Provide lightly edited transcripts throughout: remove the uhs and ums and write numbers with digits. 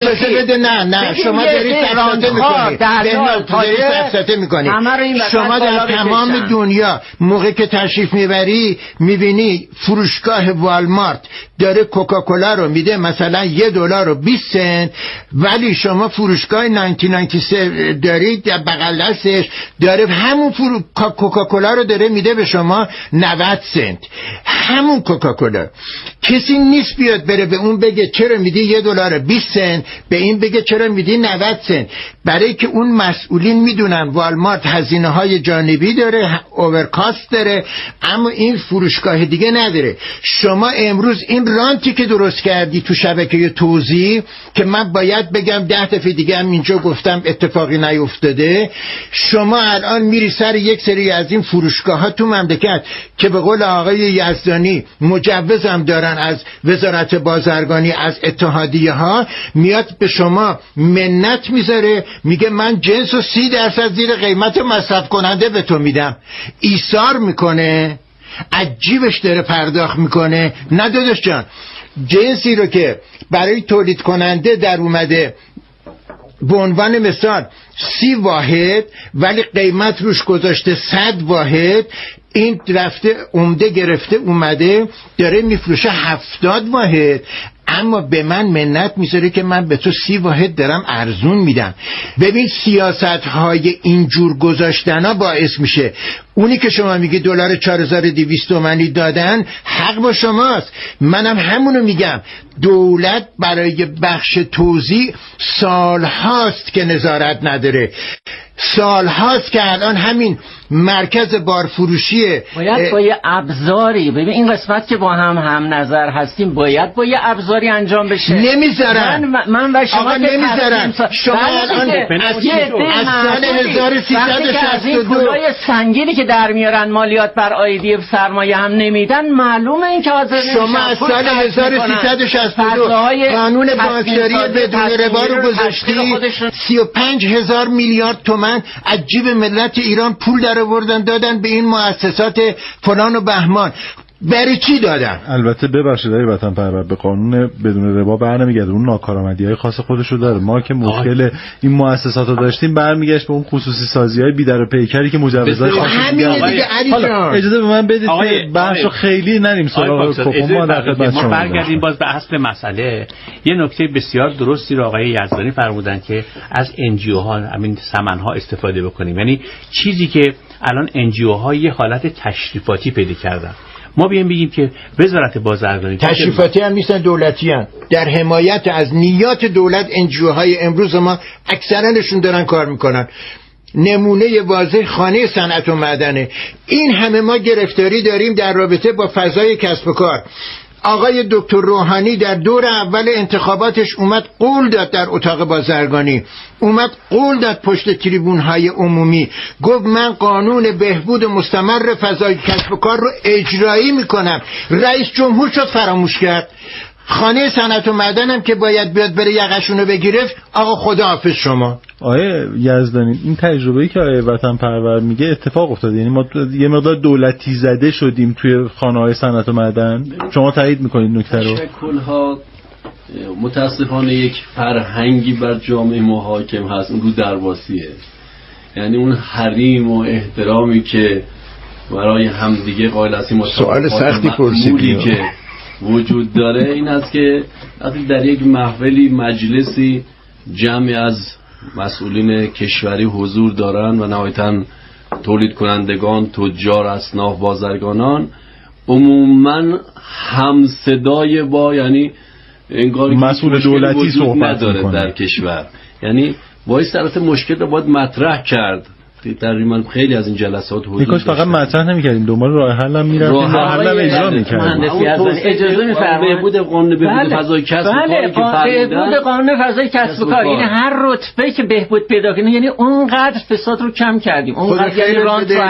اجازه بده. نه شما دارید سفسطه میکنید. شما در تمام دنیا موقع که تشریف میبری میبینی فروشگاه والمارت داره کوکاکولا رو میده مثلا $1.20، ولی شما فروشگاه 1993 دارید در بغل دستش داره همون کوکاکولا رو داره میده به شما 90 سنت. همون کوکاکولا. کسی نیست بیاد بره به اون بگه چرا میدی $1.20، به این بگه چرا میدی 90 سنت. برای که اون مسئولین میدونن والمارت هزینه های جانبی داره، اوورکاست داره، اما این فروشگاه دیگه نداره. شما امروز این رانتی که درست کردی تو شبکه توزیع که من باید بگم 10 دفعه دیگه هم اینجا گفتم اتفاقی نیفتاده، شما الان میری سر یک سری از این فروشگاه ها تو مملکت که به قول آقای یزدانی مجوزم دارن از وزارت بازرگانی، از اتحادیه ها، میاد به شما منت میذاره، میگه من جنس و 30% زیر قیمت مصرف کننده به تو میدم. ایثار میکنه، عجیبش داره پرداخت میکنه. نه داداش جان، جنسی رو که برای تولید کننده در اومده به عنوان مثال 30 واحد ولی قیمت روش گذاشته 100 واحد، این رفته عمده گرفته اومده داره میفروشه 70 واحد، اما به من منت میذاره که من به تو 30 واحد دارم ارزون میدم. ببین سیاست های اینجور گذاشتن ها باعث میشه اونی که شما میگی $4200 تومانی دادن حق با شماست. منم همونو میگم. دولت برای بخش توزیع سال هاست که نظارت نداره، سال هاست که الان همین مرکز بارفروشی باید با یه ابزاری، ببین این قسمت که با هم نظر هستیم باید با یه ابزاری انجام بشه. نمیذارن من و شما نمیذارن. شما الان از سال 1362 پولای سنگینی که در میارن مالیات بر عایدی سرمایه هم نمیدن، معلومه این که حاضر نمیشن. شما از سال 1362 قانون بانکداری بدون ربا رو گذاشتی، 35,000 میلیارد تومان از جیب ملت ایران پول در آوردن دادن به این مؤسسات فلان و بهمان. برای چی دادن؟ البته ببخشید ای وطن پرور، به قانون بدون ربا برنمیگرده، اون ناکارآمدی‌های خاص خودش رو داره. ما که مشکل این مؤسسات رو داشتیم برمیگشت به اون خصوصی سازی‌های بی‌در و پیکری که مجوزهای خاصی دیگه. حالا اجازه به من بدید که بحثو خیلی نریم سراغ کوپن. ما در خدمت شما برگردیم باز به اصل مسئله. یه نکته بسیار درستی رو آقای یزدانی فرمودن که از NGO ها همین ثمن‌ها استفاده بکنیم. یعنی چیزی که الان NGO ها یه حالت تشریفاتی پیدا کردن، ما بیایم بگیم که وزارت بازرگانی تشریفاتی هم نیستن، دولتی هم. در حمایت از نیات دولت NGO-های امروز ما اکثرانشون دارن کار میکنن. نمونه واضح خانه صنعت و معدنه. این همه ما گرفتاری داریم در رابطه با فضای کسب و کار. آقای دکتر روحانی در دور اول انتخاباتش اومد قول داد در اتاق بازرگانی، اومد قول داد پشت تریبون‌های عمومی، گفت من قانون بهبود مستمر فضای کسب و کار رو اجرایی میکنم. رئیس جمهور شد فراموش کرد. خانه صنعت و معدن هم که باید بیاد بره یقشونو بگیره، آقا خداحافظ شما. آیه یزدانی، این تجربه‌ای که آیه وطن پرور میگه اتفاق افتاده، یعنی ما یه مقدار دولتی زده شدیم توی خانه‌های صنعت و معدن. شما تایید میکنید نکته رو؟ تشکل‌ها متاسفانه یک فرهنگی بر جامعه ما حاکم هست، اون رو درباسیه. یعنی اون حریم و احترامی که برای همدیگه قائل هستیم، سوال سختی پرسیدی که وجود داره این است که وقتی در یک محفلی مجلسی جمعی از مسئولین کشوری حضور دارن و نهایتاً تولید کنندگان، تجار، اصناف، بازرگانان، عموماً هم صدای با یعنی انگار مسئول دولتی صحبت نداره در کشور. یعنی باعث طرف مشکل رو باید مطرح کرد. تقریبا خیلی از این جلسات حضور میکاش فقط مطرح نمی‌کردیم، دنبال راه حل هم می‌رفتیم، راه حل هم اجرا می‌کردیم. اجازه می‌فرمایید بهبود قانون بهبود فضای کسب و کار که بهبود قانون فضای کسب و کار، یعنی هر رتبه که بهبود پیدا کنه، یعنی اونقدر فساد رو کم کردیم، اونقدر یعنی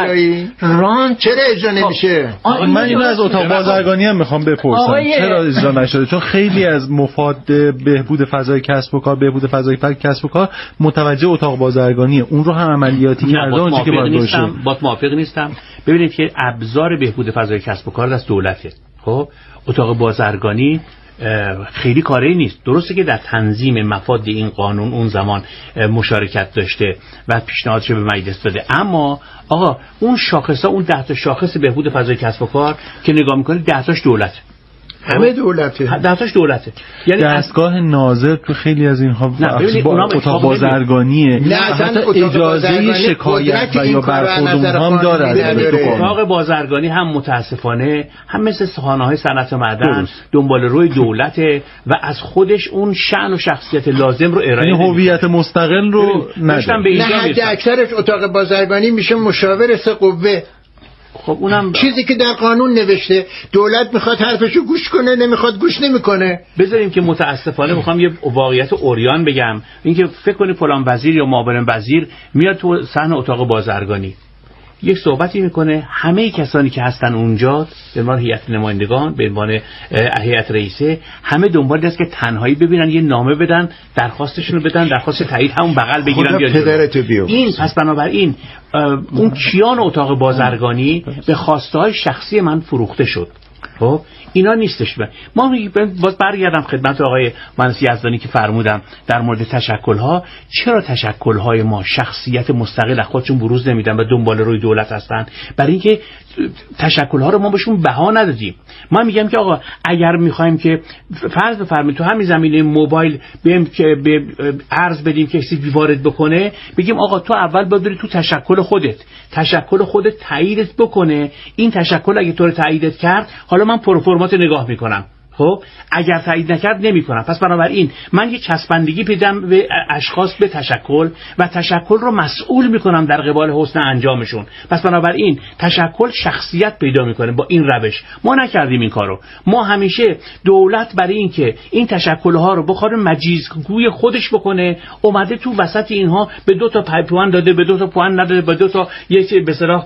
رانت چرا اجرا نمیشه؟ من اینو از اتاق بازرگانی هم میخوام بپرسم چرا اجرا نشده، چون خیلی از مفاد بهبود فضای کسب و کار، بهبود فضای کسب و کار متوجه اتاق بازرگانیه، اون رو هم عملیاتی با موافق نیستم. ببینید که ابزار بهبود فضای کسب و کار دست دولته. خب اتاق بازرگانی خیلی کاری نیست. درسته که در تنظیم مفاد این قانون اون زمان مشارکت داشته و پیشنهادش به مجلس داده، اما آقا اون شاخصا، اون 10 تا شاخص بهبود فضای کسب و کار که نگاه میکنید 10 تاش دولت، همه دولته، 10 تاش دولته. یعنی دستگاه ناظر تو خیلی از اینها اتاق بازرگانیه، نه اصلا اجازه شکایت و یا برخورد هم داره. اتاق بازرگانی هم متاسفانه هم مثل خانه‌های صنعت معدن دنبال روی دولته و از خودش اون شأن و شخصیت لازم رو ارائه نمیده، هویت مستقل رو نداره. نه حد اکثرش اتاق بازرگانی میشه مشاور سه قوه. خب اونم چیزی که در قانون نوشته، دولت میخواد حرفشو گوش کنه، نمیخواد گوش نمیکنه. بذاریم که متاسفانه میخوام یه واقعیت عریان بگم، اینکه فکر کنی فلان وزیر یا معاون وزیر میاد تو صحن اتاق بازرگانی یک صحبتی میکنه، همه کسانی که هستن اونجا به عنوان هیئت نمایندگان، به عنوان هیئت رئیسه، همه دنبال است که تنهایی ببینن، یه نامه بدن، درخواستشون رو بدن، درخواست تایید همون بغل بگیرن بیاد. این پس بنابراین اون کیان اتاق بازرگانی به خواسته‌های شخصی من فروخته شد. خب اینا نیستش. ما باز برگردم خدمت آقای مهندس یزدانی که فرمودم در مورد تشکل‌ها، چرا تشکل‌های ما شخصیت مستقل از خودشون بروز نمیدن و دنبال روی دولت هستن؟ برای اینکه تشکل‌ها رو ما بهشون بها ندادیم. من میگم که آقا اگر می‌خوایم که فرض بفرمایید تو همین زمینه موبایل بیم که به ارز بدیم که کسی وارد بکنه، بگیم آقا تو اول باید بری تو تشکل خودت تاییدت بکنه. این تشکل اگه تو رو تاییدت کرد، حالا من پرفورمات نگاه میکنم. خب اگر تایید نکرد نمیکنم. پس بنابراین من یک چسبندگی پیدم به اشخاص، به تشکل، و تشکل رو مسئول میکنم در قبال حسن انجامشون. پس بنابراین تشکل شخصیت پیدا میکنه. با این روش ما نکردیم این کارو. ما همیشه دولت برای اینکه این تشکل‌ها رو بخواد مجیزگوی خودش بکنه، اومده تو وسط اینها به 2 تا پوان داده، به 2 تا پوان نداده، به 2 تا یک به اصطلاح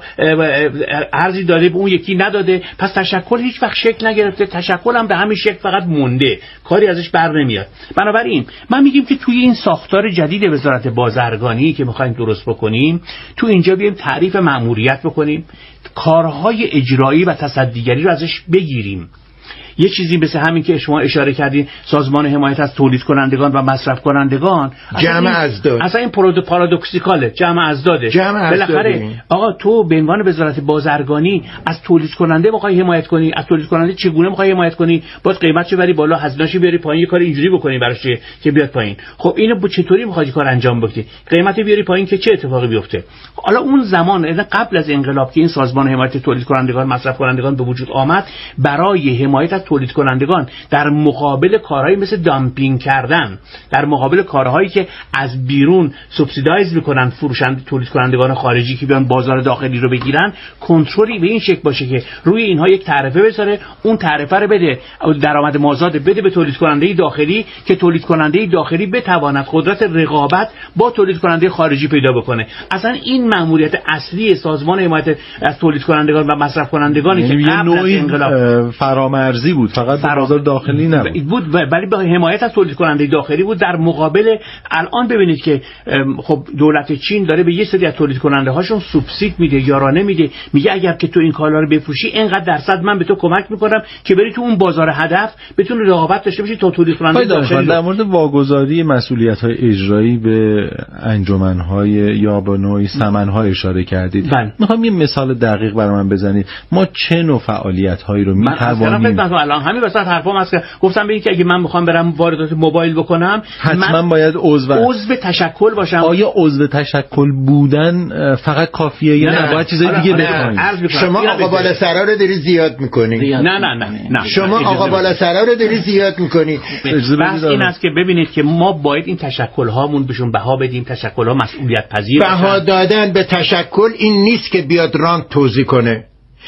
ارزی داده، به اون یکی نداده. پس تشکل هیچ وقت شکل نگرفته. تشکل هم به همین شکل فقط مونده، کاری ازش بر نمیاد. بنابراین من میگیم که توی این ساختار جدید وزارت بازرگانی که میخوایم درست بکنیم، تو اینجا بیایم تعریف مأموریت بکنیم، کارهای اجرایی و تصدیگری رو ازش بگیریم. یه چیزی مثل همین که شما اشاره کردین، سازمان حمایت از تولید کنندگان و مصرف کنندگان، جمع ازداد، اصلا این پارادوکسیکاله، جمع ازداده. بالاخره آقا تو به عنوان وزارت بازرگانی از تولید کننده میخوای حمایت کنی، از تولید کننده چگونه میخوای حمایت کنی؟ باز قیمتشو بری بالا، هزینه‌اشو بیاری پایین، یه کار اینجوری بکنی براش که بیاد پایین. خب اینو چطوری میخوای کار انجام بدی؟ قیمت بیاری پایین که چه اتفاقی بیفته؟ حالا اون زمان قبل از انقلاب که این سازمان حمایت تولید کنندگان مصرف کنندگان به وجود آمد، برای حمایت از تولید کنندگان در مقابل کارهایی مثل دامپینگ کردن، در مقابل کارهایی که از بیرون سوبسیدایز میکنن فروشنده تولید کنندگان خارجی که بیان بازار داخلی رو بگیرن، کنترلی به این شکل باشه که روی اینها یک تعرفه بذاره، اون تعرفه رو بده، درآمد مازاد بده به تولید کننده داخلی که تولید کننده داخلی بتواند قدرت رقابت با تولید کننده خارجی پیدا بکنه. اصلا این مأموریت اصلی سازمان حمایت از تولید کنندگان و مصرف کنندگانی که قبل از انقلاب فرامرزی بود، فقط بازار داخلی نبود، ولی با حمایت از تولید کننده داخلی بود. در مقابل الان ببینید که خب دولت چین داره به یه سری از تولید کننده هاشون سوبسید میده، یارانه میده، میگه اگر که تو این کالا رو بفروشی اینقدر درصد من به تو کمک میکنم که بری تو اون بازار هدف بتونی رقابت داشته باشی تا تولید کننده داخلی. در مورد واگذاری مسئولیت‌های اجرایی به انجمن‌های یا به نوعی سمن‌ها اشاره کردید. میخوام یه مثال دقیق برای من بزنید. ما چه نوع فعالیت‌هایی رو می‌توانیم؟ الان همین وسط حرفام هست که گفتم به اینکه اگه من میخوام برم واردات موبایل بکنم، حتما باید عضو تشکل باشم. آیا عضو تشکل بودن فقط کافیه یا نه باید چیزای دیگه بخواید؟ شما آقا بالا سرا رو داری زیاد میکنی. نه شما آقا بالا سرا رو داری زیاد میکنی. بس این است که ببینید که ما باید این تشکل هامون بهشون بها بدیم. تشکل ها مسئولیت پذیر باشن. بها دادن به تشکل این نیست که بیاد رانت توزیع کنه.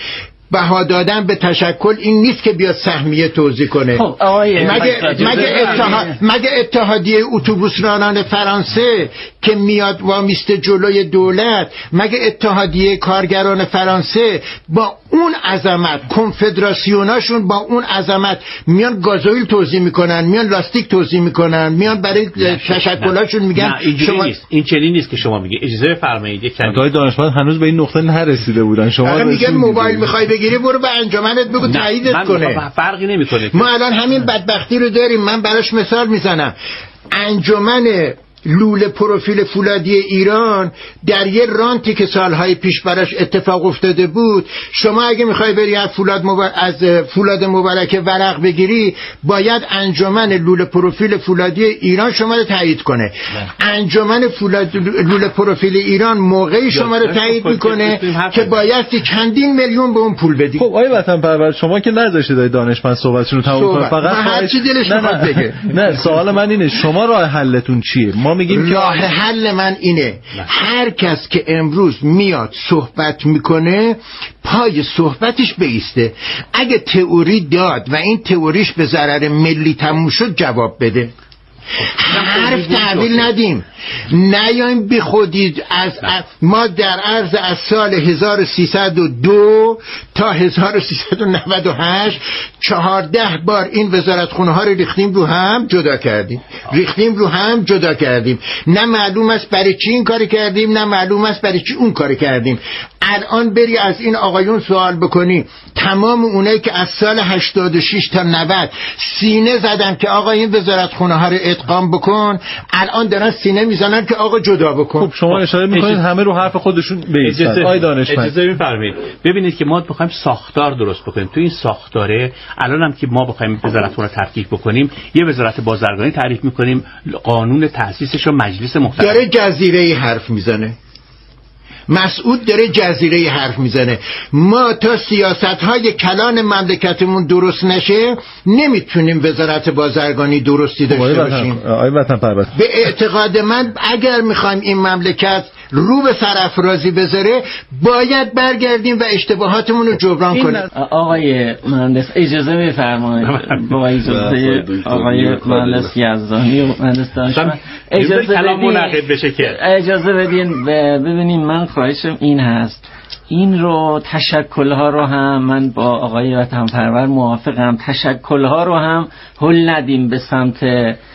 بها دادن به تشکل این نیست که بیاد سهمیه توزیع کنه. مگه اتحادیه اتوبوس رانان فرانسه که میاد وامیسته جلوی دولت، مگه اتحادیه کارگران فرانسه با اون عظمت، کنفدراسیوناشون با اون عظمت میان گازوئیل توزیع میکنن، میان لاستیک توزیع میکنن، میان برای تشکلاشون میگن شما این چنین نیست که شما میگه. اجازه بفرمایید یک کمی. دانشمند هنوز به این نقطه نرسیده بودن. شما میگه موبایل میخوای بگیری برو به انجمنت بگو تاییدت کنه. فرقی نمیکنه. ما الان همین بدبختی رو داریم. من براش مثال میزنم. انجمن لوله پروفیل فولادی ایران در یه رانتی که سالهای پیش براش اتفاق افتاده بود، شما اگه میخوای بری از فولاد مبارک ورق بگیری باید انجمن لوله پروفیل فولادی ایران شما رو تایید کنه. انجمن لوله پروفیل ایران موقعی شما رو تایید میکنه که باید چندین میلیون به اون پول بدی. خب آقای وطن پرور، شما که نذاشتید دانشمند صحبتشون رو تموم کنه، فقط هر چی دلش میخواد بگه. نه سوال من اینه شما راه حلتون چیه؟ ما میگیم که راه حل من اینه هر کس که امروز میاد صحبت میکنه پای صحبتش بیسته. اگه تئوری داد و این تئوریش به ضرر ملی تموم شد جواب بده. حرف تحویل ندیم. نیایم بی خودید. ما در عرض از سال 1302 تا 1398 14 بار این وزارتخونه ها رو ریختیم رو هم جدا کردیم. نه معلوم است برای چی این کار کردیم، نه معلوم است برای چی اون کار کردیم. الان بری از این آقایون سوال بکنی، تمام اونایی که از سال 86 تا 90 سینه زدن که آقا این وزارتخونه ها رو ادغام بکن، الان دارن سینه میزنن که آقا جدا بکن. خب شما اشاره میکنید همه رو حرف خودشون بیستن. آی دانشمند اجازه میفرمایید ببینید که ما بخوایم ساختار درست بکنیم. تو این ساختاره الان هم که ما بخوایم وزارتخونه تفکیک بکنیم، یه وزارت بازرگانی تعریف میکنیم، قانون تأسیسش رو مجلس محترم داره جزیره حرف میزنه. مسعود داره جزیره حرف میزنه. ما تا سیاست‌های کلان مملکتمون درست نشه نمیتونیم وزارت بازرگانی درستی داشته باشیم. آقای وطن پرور، به اعتقاد من اگر میخوایم این مملکت رو به سرافرازی بذاره باید برگردیم و اشتباهاتمون رو جبران کنیم. آقای مهندس اجازه میفرمایید با اجازه آقای مهندس یزدانی و مهندس دانشمند اجازه بدین ببینیم. من خواهشم این هست، این رو تشکل‌ها رو هم من با آقای وطن پرور موافقم، تشکل‌ها رو هم هل ندیم به سمت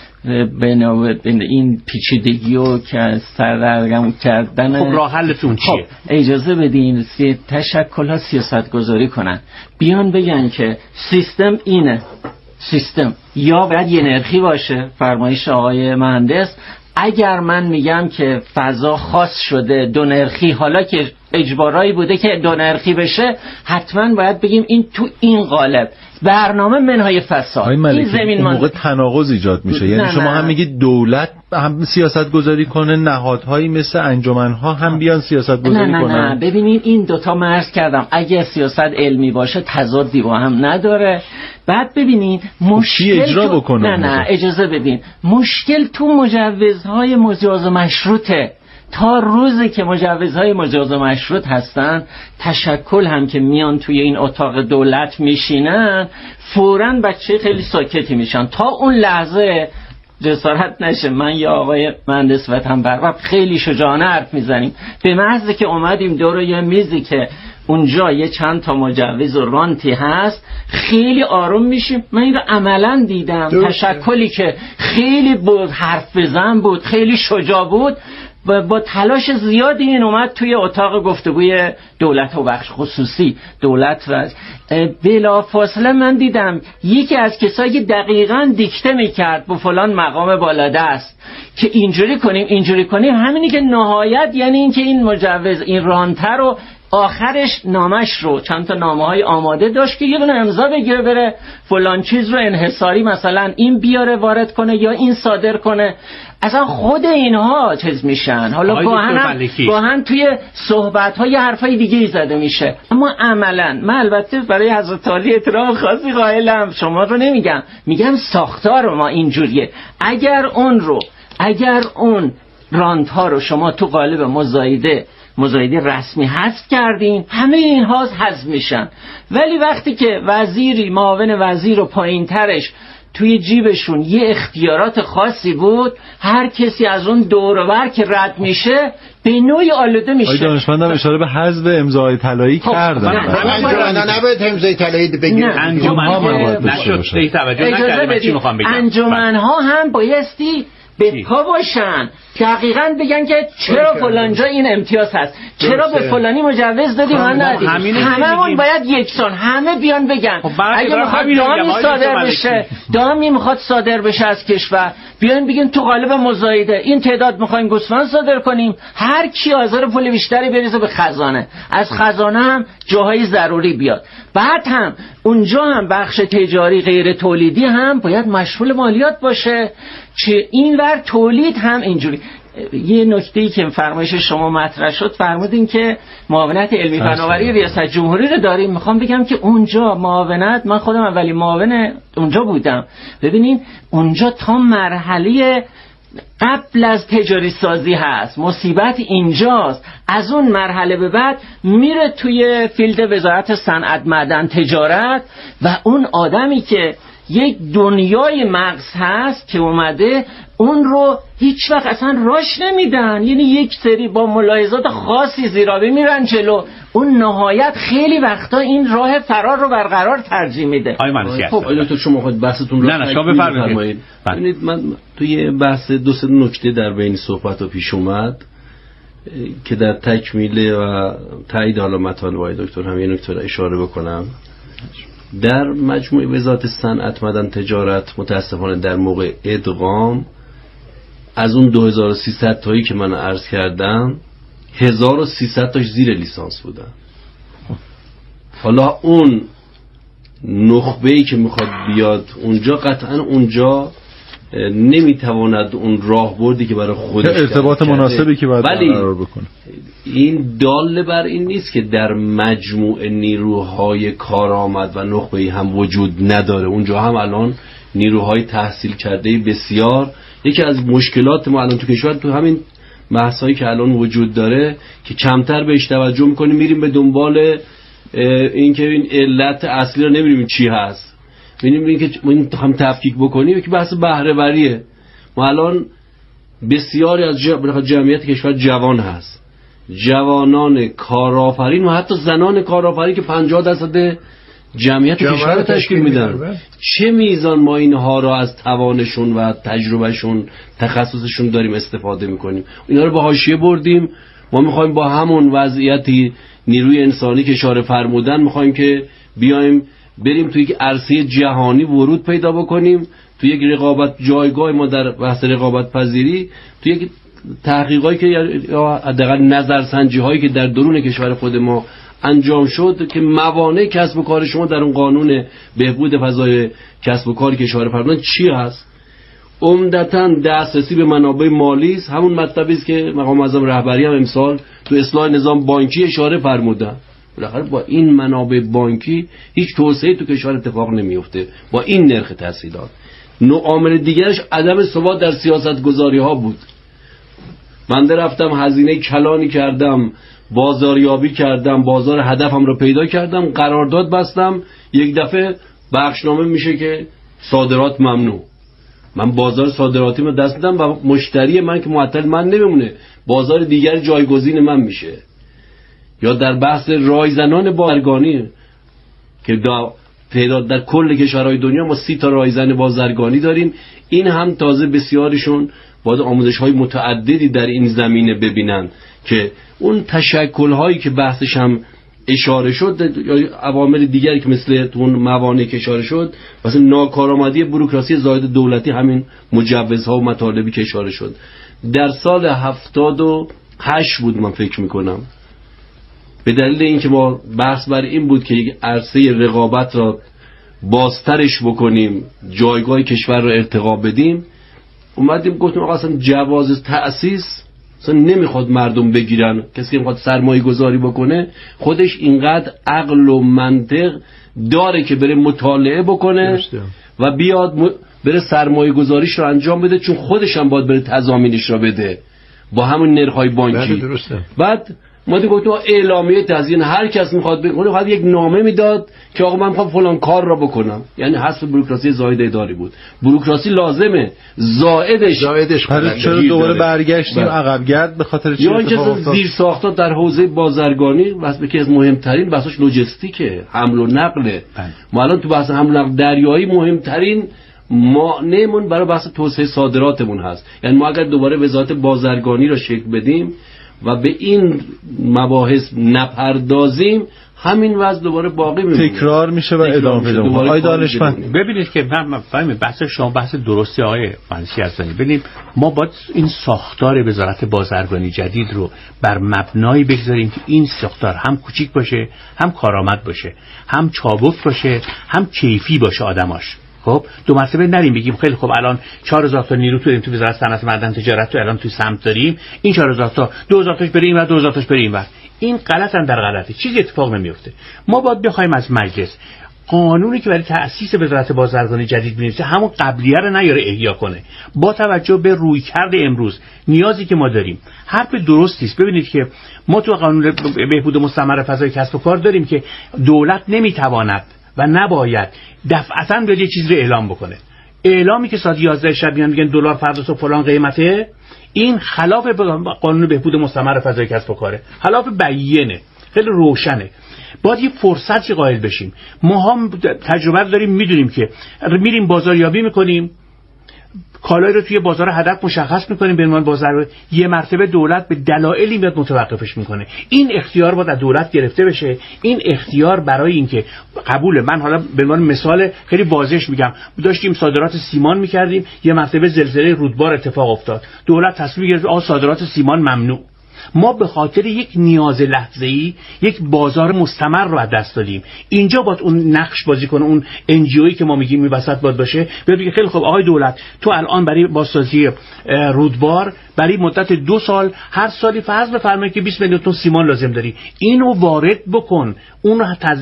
بین این پیچیدگی و که سردرگم کردن. خب راه حلتون چیه؟ اجازه بدین تشکل‌ها سیاست گذاری کنن، بیان بگن که سیستم اینه، سیستم یا باید یه نرخی باشه، فرمایش آقای مهندس. اگر من میگم که فضا خاص شده دو نرخی، حالا که اجبارایی بوده که دو نرخی بشه، حتما باید بگیم این تو این قالب برنامه منهای فساد. این زمین موقع تناقض ایجاد میشه. یعنی شما هم میگید دولت هم سیاست گذاری کنه، نهادهایی مثل انجمنها هم بیان سیاست گذاری کنن. نه ببینید این دوتا من عرض کردم اگه سیاست علمی باشه تضادی با هم نداره. بعد ببینید مشکل اجرا بکنه. نه اجازه بدین، مشکل تو مجوزهای مجاز و مشروطه. تا روزی که مجوزهای مجاز و مشروط هستن، تشکل هم که میان توی این اتاق دولت میشینن فوراً بچه خیلی ساکتی میشن. تا اون لحظه جسارت نشه من یا آقای مهندس وطن پرور خیلی شجاعانه حرف میزنیم، به محض که اومدیم دور یه میزی که اونجا یه چند تا مجوز و رانتی هست خیلی آروم میشیم. من این رو عملا دیدم. تشکلی که خیلی بود حرف بزن بود، خیلی شجاع بود، با تلاش زیادی این اومد توی اتاق گفتگوی دولت و بخش خصوصی دولت و بلا فاصله من دیدم یکی از کسایی دقیقاً دیکته میکرد با فلان مقام بالادست که اینجوری کنیم همینی که نهایت، یعنی این که این مجوز این رانتر رو آخرش نامش رو چند تا نامه‌های آماده داشت که یه دونه امضا بگیره بره فلان چیز رو انحصاری مثلا این بیاره وارد کنه یا این صادر کنه. اصلا خود اینها چیز میشن. حالا گاهن توی صحبت‌های حرفای دیگه زده میشه، اما عملاً من البته برای حضرت عالی احترام خاصی قائلم، شما رو نمیگم، میگم ساختار ما اینجوریه. اگر اون رانت ها رو شما تو قالب مزایده رسمی حذف کردین، همه اینها حذف میشن. ولی وقتی که وزیری معاون وزیر و پایین ترش توی جیبشون یه اختیارات خاصی بود، هر کسی از اون دور و بر که رد میشه به نوعی آلوده میشه. آقای دانشمندم اشاره به حذف امضای طلایی کردن. انجمن‌ها نباید امضای طلایی بگیرن. انجمن‌ها هم بایستی به پا باشن دقیقاً بگن که چرا فلان جا این امتیاز هست، چرا به فلانی مجوز دادی من ندادی. هممون باید یکسان همه بیان بگن. اگه میخواد دامی صادر بشه، دامی میخواد صادر بشه از کشور، بیان بگین تو قالب مزایده این تعداد میخوایم گوسفند صادر کنیم، هر کی حاضر پول بیشتری بریزه به خزانه، از خزانه هم جاهای ضروری بیاد. بعد هم اونجا هم بخش تجاری غیر تولیدی هم باید مشمول مالیات باشه، چه اینور تولید هم اینجوری. یه نکته‌ای که فرمایش شما مطرح شد، فرمودین که معاونت علمی فناوری ریاست جمهوری رو داریم. میخوام بگم که اونجا معاونت، من خودم اولی معاون اونجا بودم. ببینین اونجا تا مرحله قبل از تجاری سازی هست، مصیبت اینجاست. از اون مرحله به بعد میره توی فیلد وزارت صنعت معدن تجارت و اون آدمی که یک دنیای مغز هست که اومده اون رو هیچ وقت اصلا راش نمیدن، یعنی یک سری با ملاحظات خاصی زیرابی میرن جلو، اون نهایت خیلی وقتا این راه فرار رو برقرار ترجیح میده. خب دکتر شما خود بحثتون رو نه شما بفرمایید. ببینید من توی بحث دو سه نکته در بین صحبت و پیش اومد که در تکمیل و تایید حالا مطالب دکتر هم یه نکته رو اشاره بکنم. در مجموعه وزارت صنعت معدن تجارت متاسفانه در موقع ادغام از اون 2300 تایی که من عرض کردم 1300 تاش زیر لیسانس بودن. حالا اون نخبه‌ای که میخواد بیاد اونجا قطعا اونجا نمیتواند اون راهبردی که برای خودش ارتباط مناسبی که باید قرار بکنه. این دال بر این نیست که در مجموع نیروهای کارآمد و نخبه‌ای هم وجود نداره. اونجا هم الان نیروهای تحصیل کرده بسیار. یکی از مشکلات ما الان تو کشور تو همین بحثایی که الان وجود داره که کمتر بهش توجه میکنیم، میریم به دنبال این که این علت اصلی رو نمی‌بینیم چی هست، ببینیم که این هم تفکیک بکنیم که بحث بهره وریه. ما الان بسیاری از جمعیت کشور جوان هست، جوانان کارآفرین و حتی زنان کارآفرین که 50% جمعیت کشور رو تشکیل میدن. چه میزان ما اینها را از توانشون و تجربهشون تخصصشون داریم استفاده میکنیم؟ اینا رو به حاشیه بردیم. ما میخوایم با همون وضعیتی نیروی انسانی که اشاره فرمودن میخوایم که بیایم بریم توی یک عرصه جهانی ورود پیدا بکنیم، توی یک رقابت جایگاه ما در بحث رقابت پذیری، توی یک تحقیقاتی که یا حداقل نظرسنجی هایی که در درون کشور خود ما انجام شد که موانع کسب و کار شما در اون قانون بهبود فضای کسب و کاری که اشاره فرمودن چی هست؟ عمدتاً دسترسی به منابع مالی است. همون مطلبی است که مقام معظم رهبری هم امسال تو اصلاح نظام بانکی اشاره فرمودن. بالاخره با این منابع بانکی هیچ توسعه تو کشور اتفاق نمیفته با این نرخ تسهیلات. عامل دیگرش عدم ثبات در سیاست گذاری ها بود. من رفتم هزینه کلانی کردم، بازاریابی کردم، بازار هدفم رو پیدا کردم، قرارداد بستم، یک دفعه بخشنامه میشه که صادرات ممنوع. من بازار صادراتی رو دست میدم و مشتری من که معطل من نمیمونه، بازار دیگر جایگزین من میشه. یا در بحث رایزنان بازرگانی که تعداد در کل کشورهای دنیا ما 30 تا رایزن بازرگانی داریم، این هم تازه بسیارشون باید آموزش‌های متعددی در این زمینه ببینن که اون تشکل‌هایی که بحثش هم اشاره شد یا عوامل دیگری که مثل اون موانع که اشاره شد، مثلا ناکارآمدی بوروکراسی زائد دولتی، همین مجوزها و مطالبی که اشاره شد. در سال 78 بود من فکر میکنم، به دلیل اینکه ما بحث بر این بود که یک عرصه رقابت را بازترش بکنیم، جایگاه کشور را ارتقا بدیم، اومدیم گفتیم آقا اصلا جواز تأسیس اصلا نمیخواد مردم بگیرن. کسی که میخواد سرمایه گذاری بکنه خودش اینقدر عقل و منطق داره که بره مطالعه بکنه و بیاد بره سرمایه گذاریش رو انجام بده، چون خودش هم باید بره تضامینش رو بده با همون نرخ‌های بانکی. بعد ما دیگه گفتیم اعلامیه تزیین، هر کس میخواد بکنه باید یک نامه میداد که آقا من میخوام فلان کار را بکنم، یعنی حذف بوروکراسی زائد اداری بود. بوروکراسی لازمه، زائدش چرا دوباره برگشتیم عقب‌گرد به خاطر چی اتفاق افتاد؟ زیر ساختار در حوزه بازرگانی واسه که از مهمترین بحثش لوجستیکه، حمل و نقله. ما الان تو بحث حمل و نقل دریایی مهمترین مانعمون برای بحث توسعه صادراتمون هست. یعنی ما اگر دوباره وزارت بازرگانی را شکل بدیم و به این مباحث نپردازیم، همین وضع دوباره باقی میمونه، تکرار میشه و ادامه پیدا میکنه. آقای دانشمند ببینید که من فهمم بحث شما بحث درستی آقای مهندسی یزدانی. ببینیم ما باید این ساختار وزارت بازرگانی جدید رو بر مبنایی بگذاریم که این ساختار هم کوچیک باشه، هم کارآمد باشه، هم چابک باشه، هم کیفی باشه آدماش. خب دو مرتبه نریم بگیم خیلی خب الان 4000 تا نیرو تو وزارت صنعت معدن تجارت تو الان تو سمت داریم، این 4000 تا 2000 تاش بریم و 2000 تاش بریم و این غلطن در غلطه، چیزی اتفاق نمیفته. ما باید بخوایم از مجلس قانونی که برای تأسیس وزارت بازرگانی جدید بنویسه همون قبلیه رو نیاره احیا کنه، با توجه به رویکرد امروز نیازی که ما داریم. حرف درستی است. ببینید که ما تو قانون بهبود مستمر فضای کسب و کار داریم که دولت نمیتواند و نباید دفعتاً به یه چیز رو اعلام بکنه. اعلامی که ساعت 11 شب میگن دلار فردا صبح فلان قیمته، این خلاف قانون بهبود مستمر فضای کسب و کاره، خلاف بیینه، خیلی روشنه. باید یه فرصتی قائل بشیم. ما هم تجربه داریم، میدونیم که میریم بازاریابی میکنیم، کالایی رو توی بازار هدف مشخص میکنیم به عنوان بازار، یه مرتبه دولت به دلایلی میاد متوقفش میکنه. این اختیار باید از دولت گرفته بشه. این اختیار برای اینکه قبول من حالا به عنوان مثال خیلی واضح میگم، داشتیم صادرات سیمان میکردیم، یه مرتبه زلزله رودبار اتفاق افتاد، دولت تصمیم گرفت صادرات سیمان ممنوع. ما به خاطر یک نیاز لحظه‌ای یک بازار مستمر رو از دست دادیم. اینجا باید اون نقش بازی کنه، اون NGOیی که ما میگیم می وسط باید باشه، بگه خیلی خب آقای دولت تو الان برای بازسازی رودبار برای مدت 2 سال هر سالی فرض بفرمایید که 20 میلیون تن سیمان لازم داری، اینو وارد بکن، اون رو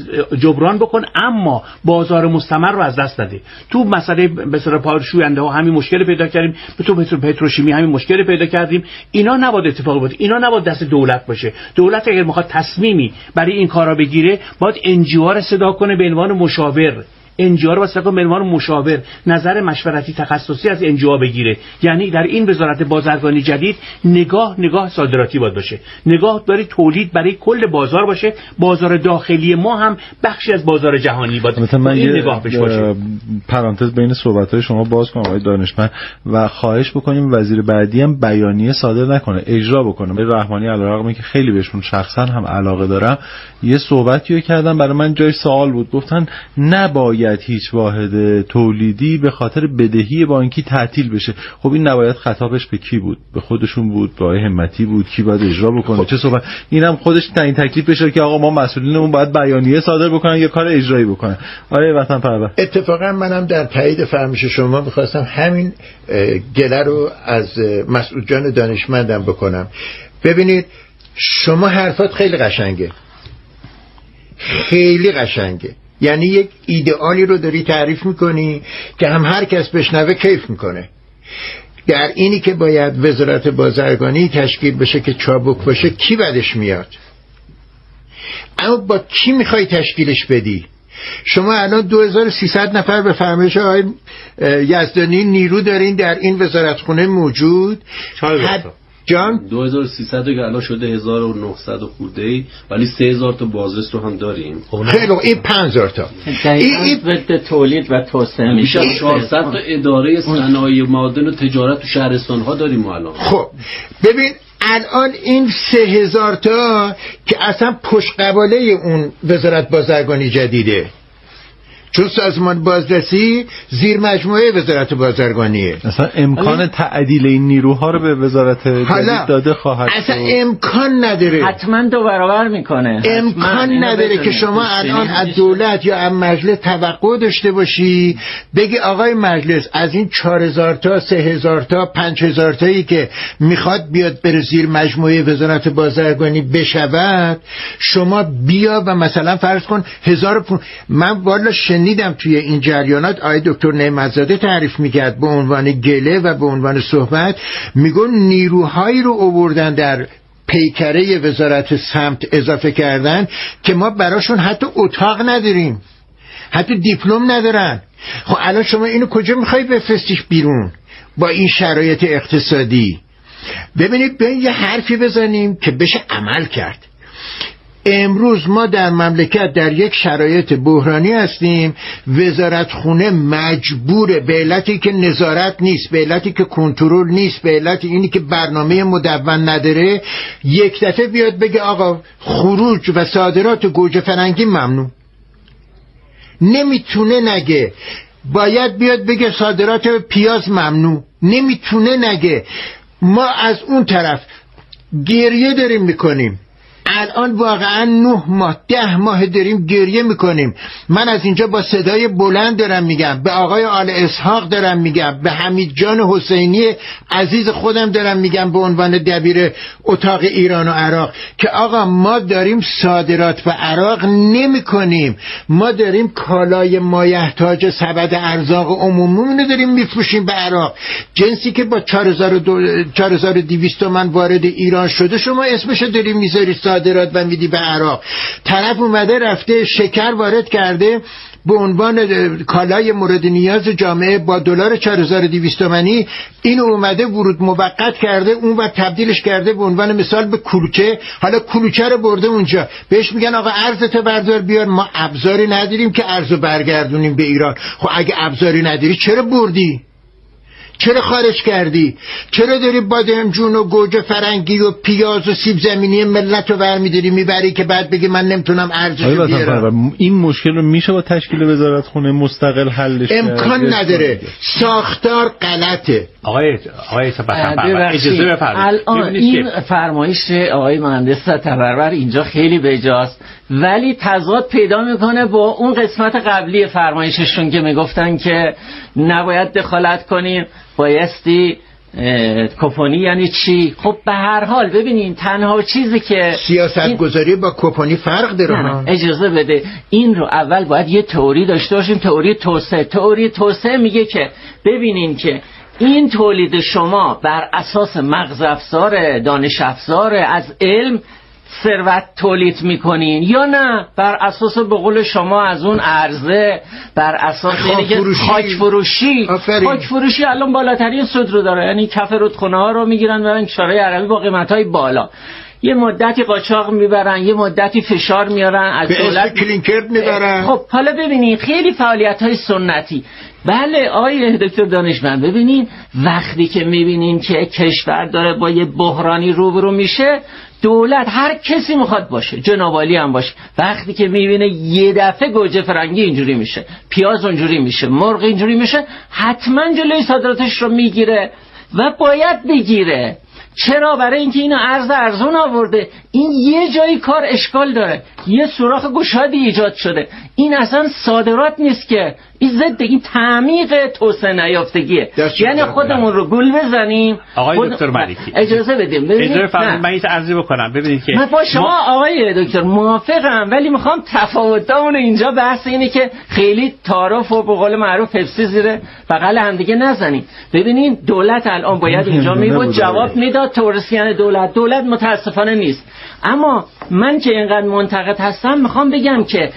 جبران بکن، اما بازار مستمر رو از دست نده. تو مسئله به اصطلاح پارشوینده ها همین مشکل پیدا کردیم، تو پتروشیمی همین مشکل پیدا کردیم. اینا نباید اتفاق بیفته، اینا نباید دست دولت باشه. دولت اگر میخواد تصمیمی برای این کارا بگیره، باید NGO رو صدا کنه به عنوان مشاور، NGO رو واسه به عنوان مشاور نظر مشورتی تخصصی از NGO بگیره. یعنی در این وزارت بازرگانی جدید نگاه صادراتی باید باشه، نگاه برای تولید برای کل بازار باشه، بازار داخلی ما هم بخشی از بازار جهانی باید. مثلا من این نگاه بهش باشه. پرانتز بین صحبت‌های شما باز کنم آقای دانشمند و خواهش بکنیم وزیر بعدی هم بیانیه صادر نکنه، اجرا بکنه. به رحمانی علیرغم اینکه خیلی بهشون شخصا هم علاقه دارم، یه صحبتیو کردن برای من جای سوال بود. گفتن نباید هیچ واحد تولیدی به خاطر بدهی بانکی تعطیل بشه. خب این نباید خطابش به کی بود؟ به خودشون بود؟ به آقای همتی بود؟ کی باید اجرا بکنه؟ چه صحبت؟ اینم خودش تعیین تکلیف بشه که آقا ما مسئولینمون باید بیانیه صادر بکنن یا کار اجرایی بکنن. آره وطن پرور. اتفاقا منم در تایید فرمایش شما می‌خواستم همین گله رو از مسعود جان دانشمندم بکنم. ببینید شما حرفات خیلی قشنگه، خیلی قشنگه. یعنی یک ایدئالی رو داری تعریف میکنی که هم هر کس بشنوه کیف میکنه. در اینی که باید وزارت بازرگانی تشکیل بشه که چابک باشه، کی بدش میاد؟ اما با کی میخوای تشکیلش بدی؟ شما الان 2300 نفر به فرمایش آقای یزدانی نیرو دارین در این وزارتخونه موجود. جان 2300 که الان شده 1900 خورده‌ای، ولی 3000 تا بازرس رو هم داریم. خیلی این 5000 تا این ضد تولید و توسعه میشه. 400 تا اداره صنایع معدن و تجارت تو شهرستان ها داریم ما الان. خب ببین الان این 3000 تا که اصلا پشت قباله اون وزارت بازرگانی جدیده، چون سازمان بازرسی زیر مجموعه وزارت بازرگانیه. اصلا امکان تعدیل این نیروها رو به وزارت جدید داده خواهد اصلا امکان نداره، حتما 2 برابر میکنه. امکان نداره که شما الان از دولت یا از مجلس توقع داشته باشی بگی آقای مجلس از این 4000 تا 3000 تا 5000 تایی که میخواد بیاد بر زیر مجموعه وزارت بازرگانی بشود، شما بیا و مثلا فرض کن 1000. من والا شنیدم توی این جریانات آقای دکتر نعمتزاده تعریف میکرد به عنوان گله و به عنوان صحبت، میگن نیروهایی رو آوردن در پیکره وزارت سمت اضافه کردن که ما براشون حتی اتاق نداریم، حتی دیپلم ندارن. خب الان شما اینو کجا میخوای بفرستیش بیرون با این شرایط اقتصادی؟ ببینید بیاین یه حرفی بزنیم که بشه عمل کرد. امروز ما در مملکت در یک شرایط بحرانی هستیم. وزارت خونه مجبوره به علتی که نظارت نیست، به علتی که کنترل نیست، به علتی اینی که برنامه مدون نداره، یک دفعه بیاد بگه آقا خروج و صادرات گوجه فرنگی ممنوع. نمیتونه نگه. باید بیاد بگه صادرات پیاز ممنوع. نمیتونه نگه. ما از اون طرف گریه داریم میکنیم. الان واقعا 9 ماه 10 ماه داریم گریه میکنیم. من از اینجا با صدای بلند دارم میگم، به آقای آل اسحاق دارم میگم، به حمید جان حسینی عزیز خودم دارم میگم به عنوان دبیر اتاق ایران و عراق که آقا ما داریم صادرات به عراق نمی کنیم. ما داریم کالای مایحتاج سبد ارزاق عمومی داریم میفروشیم به عراق. جنسی که با 4200 تومان وارد ایران شده شما اسمش داری میذاری صادرات و میدی به عراق. طرف اومده رفته شکر وارد کرده به عنوان کالای مورد نیاز جامعه با دلار 4200 تومانی، این اومده ورود موقت کرده، اون و تبدیلش کرده به عنوان مثال به کلوچه. حالا کلوچه رو برده اونجا، بهش میگن آقا ارزت بردار بیار. ما ابزاری نداریم که ارزو برگردونیم به ایران. خب اگه ابزاری نداری چرا بردی؟ چرا خارج کردی؟ چرا داری بادمجون و گوجه فرنگی و پیاز و سیب زمینی ملت رو برمیداری میبری که بعد بگی من نمیتونم ارزشو بیارم؟ این مشکل رو میشه با تشکیل وزارت خونه مستقل حلش کرد؟ امکان نداره. ساختار غلطه. آقای اجازه بفرمایید. الان این فرمایش آقای مهندس تبرور اینجا خیلی بجاست، ولی تضاد پیدا میکنه با اون قسمت قبلی فرمایششون که میگفتن که نباید دخالت کنیم، بایستی کوپونی. یعنی چی؟ خب به هر حال ببینین تنها چیزی که سیاست گذاری با کوپونی فرق داره. اجازه بده، این رو اول باید یه تئوری داشته باشیم، تئوری توسعه میگه که ببینین که این تولید شما بر اساس مغز افزار، دانش افزار، از علم ثروت تولید میکنین یا نه بر اساس به قول شما از اون عرضه، بر اساس خاک فروشی الان بالاترین سود رو داره. یعنی کف رودخونه ها رو میگیرن برن کشورهای عربی با قیمت های بالا، یه مدتی قاچاق میبرن، یه مدتی فشار میارن از دولت کلینکر میبرن. خب حالا ببینید خیلی فعالیت های سنتی. بله آقای دکتر دانشمند، ببینین وقتی که میبینین که کشور داره با یه بحرانی روبرو میشه، دولت هر کسی میخواد باشه، جناب عالی هم باشه، وقتی که میبینه یه دفعه گوجه فرنگی اینجوری میشه، پیاز اونجوری میشه، مرغ اینجوری میشه، حتما جلوی صادراتش رو میگیره و باید بگیره. چرا؟ برای اینکه اینو ارزون آورده. این یه جایی کار اشکال داره، یه سوراخ گشادی ایجاد شده. این اصلا صادرات نیست که، این ضد، این تعمیق توسعه نیافتگیه. یعنی خودمون رو گول بزنیم. آقای دکتر ملکی اجازه بدیم. اجازه فرمایید من این عرضی بکنم. ببینید که من با شما آقای دکتر موافقم، ولی میخوام تفاوتامون اینجا بحث اینه که خیلی تعارف و به قول معروف پپسی زیر بغل هم دیگه نزنیم. ببینین دولت الان باید اینجا میبود جواب میداد، تورسیان دولت متاسفانه نیست. اما من که اینقدر منتقد هستم میخوام بگم که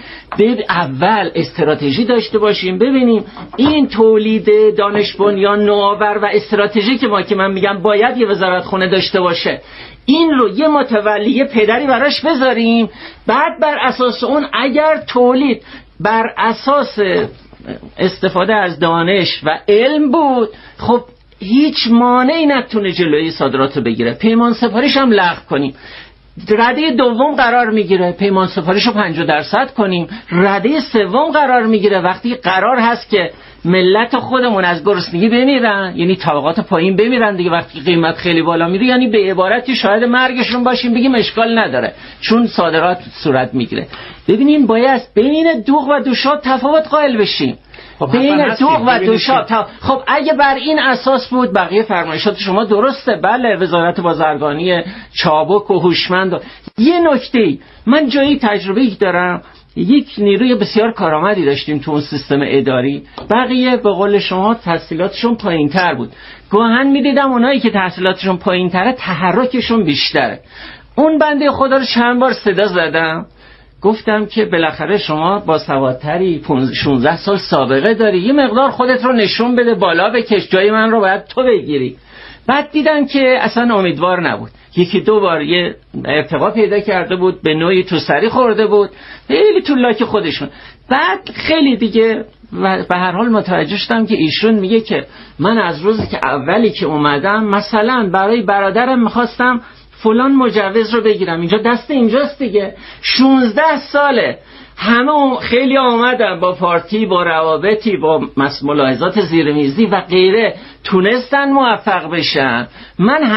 اول استراتژی داشته باشیم. ببینیم این تولید دانش بنیان نوآور و استراتژی که من میگم باید یه وزارت خونه داشته باشه، این رو یه متولی، یه پدری براش بذاریم. بعد بر اساس اون اگر تولید بر اساس استفاده از دانش و علم بود، خب هیچ مانعی نتونه جلوی صادرات رو بگیره. پیمان سپاریش هم لغو کنیم. رده دوم قرار میگیره، پیمان سپاریش رو 50% کنیم. رده سوم قرار میگیره وقتی قرار هست که ملت خودمون از گرسنگی بمیرن، یعنی طبقات پایین بمیرن دیگه، وقتی قیمت خیلی بالا میره، یعنی به عبارتی شاید مرگشون باشیم، بگیم اشکال نداره چون صادرات صورت میگیره. ببینین باید بین دوغ و دوشاب تفاوت قائل بشیم. بین دوغ و دوشاب. خب اگه بر این اساس بود بقیه فرمایشات شما درسته. بله وزارت بازرگانی چابک و هوشمند. یه نکته من جایی تجربه‌ای دارم، یک نیروی بسیار کارآمدی داشتیم تو اون سیستم اداری، بقیه به قول شما تحصیلاتشون پایین‌تر بود. گاهن می‌دیدم اونایی که تحصیلاتشون پایین‌تره تحرکشون بیشتره. اون بنده خدا رو چند بار صدا زدم، گفتم که بالاخره شما با سوادتری 16 سال سابقه داری، یه مقدار خودت رو نشون بده، بالا بکش، جای من رو باید تو بگیری. بعد دیدم که اصلا امیدوار نبود. یکی دو بار یه ارتقا پیدا کرده بود، به نوعی تو سری خورده بود، خیلی تو لاک خودشون. بعد خیلی دیگه و به هر حال متوجه شدم که ایشون میگه که من از روزی که اولی که اومدم مثلا برای برادرم میخواستم فلان مجوز رو بگیرم، اینجا دست اینجاست دیگه، 16 ساله همه خیلی آمدن با پارتی، با روابطی، با ملاحظات زیرمیزی و غیره، تونستن موفق بشن. من